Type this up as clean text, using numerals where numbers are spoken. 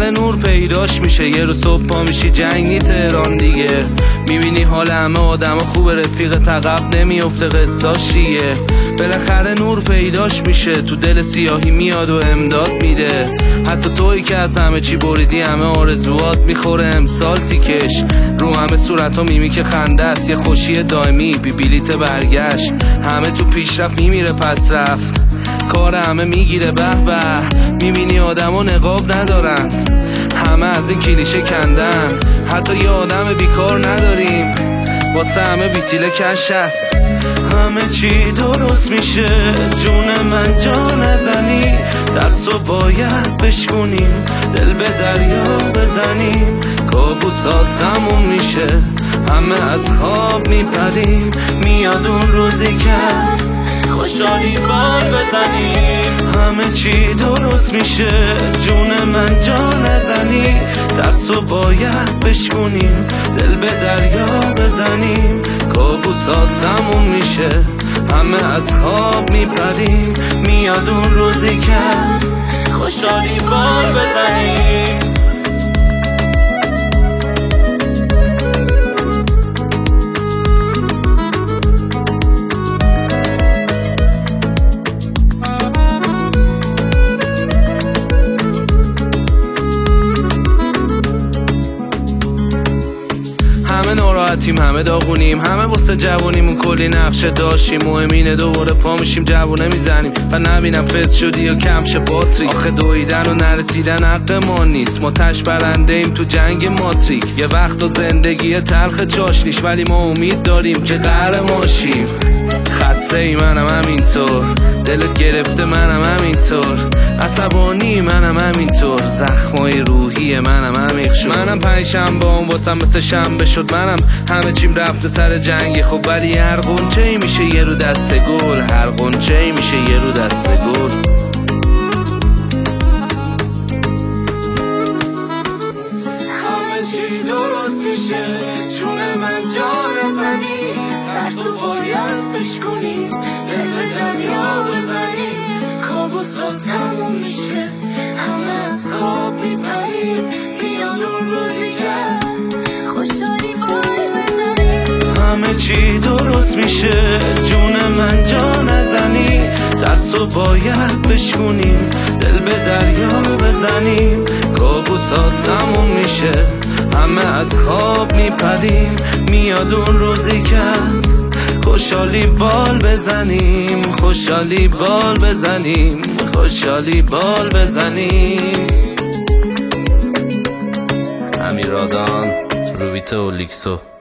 بالاخره نور پیداش میشه. یه روز صبح پا میشی جنگی تهران دیگه، میبینی حال همه آدم خوب، رفیق تقب نمیفته قصاش چیه. بالاخره نور پیداش میشه، تو دل سیاهی میاد و امداد میده. حتی تویی که از همه چی بریدی، همه آرزوات میخوره امسال تیکش. رو همه صورت ها میمی که خنده است، یه خوشی دائمی بی بلیت برگشت. همه تو پیشرفت میمیره پس رفت، کار همه میگیره به به. میبینی آدم ها نقاب ندارن، همه از این کلیشه کندن. حتی یه آدم بیکار نداریم، واسه همه بیتیله کش هست. همه چی درست میشه جون من، جا نزنی. دستو باید بشکنیم، دل به دریا بزنیم. کابوسات تموم میشه، همه از خواب میپریم. میاد اون روزی که هست خوشحالی بال بزنیم. همه چی درست میشه جون من، جا نزنی. دستو باید بشکنیم، دل به دریا بزنیم. کابوسات تموم میشه، همه از خواب میپریم. میاد اون روزی که هست خوشحالی بال بزنیم. همه ناراحتیم، همه داغونیم، همه واسه جوونیمون کلی نقشه داشتیم. مهم اینه دوباره پا میشیم جوونه میزنیم و نبینم فز شدی و کمش باتری. آخه دویدن و نرسیدن حق ما نیست، ما تش برنده ایم تو جنگ ماتریکس. یه وقت و زندگی تلخ چاشنیش، ولی ما امید داریم که قهرمانشیم. خسته ای منم همینطور، دلت گرفته منم همینطور، عصبانی منم همینطور، زخمای روحی منم عمیق شد. منم پنجشنبه هم واسم مثل شنبه شد. منم همه چیم رفته سر جنگی خب، ولی هر غنچه ای میشه یه رو دست گل. هر غنچه ای میشه یه رو دست گل. همه چی درست میشه جون من، جا نزنی. ترسو باید بشکنی، دل به دریا بزنی. کابوسات تموم میشه، همه از خواب میپریم. میاد اون روزی که هست خوشحالی بال بزنی. همه چی درست میشه جون من، جا نزنی. دستو باید بشکنیم، دل به دریا بزنیم. کابوسات تموم میشه، همه از خواب میپریم. میاد اون روزی که هست خوشحالی بال بزنیم. خوشحالی بال بزنیم، خوشحالی بال بزنیم. امیرادان، روبیته و لیکسو.